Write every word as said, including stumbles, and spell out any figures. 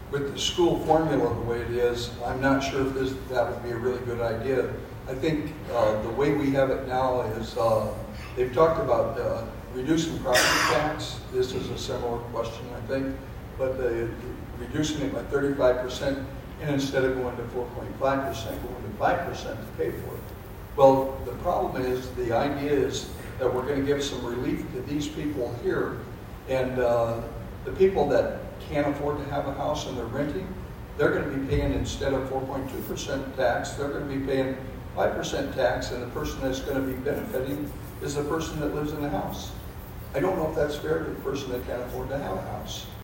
with the school formula the way it is, I'm not sure if this, that would be a really good idea. I think uh, the way we have it now is, uh, they've talked about uh, reducing property tax. This is a similar question, I think, but the, reducing it by thirty-five percent, and instead of going to four point five percent, going to five percent to pay for it. Well, the problem is, the idea is that we're going to give some relief to these people here, and uh, the people that can't afford to have a house and they're renting, they're going to be paying, instead of four point two percent tax, they're going to be paying five percent tax, and the person that's going to be benefiting is the person that lives in the house. I don't know if that's fair to the person that can't afford to have a house.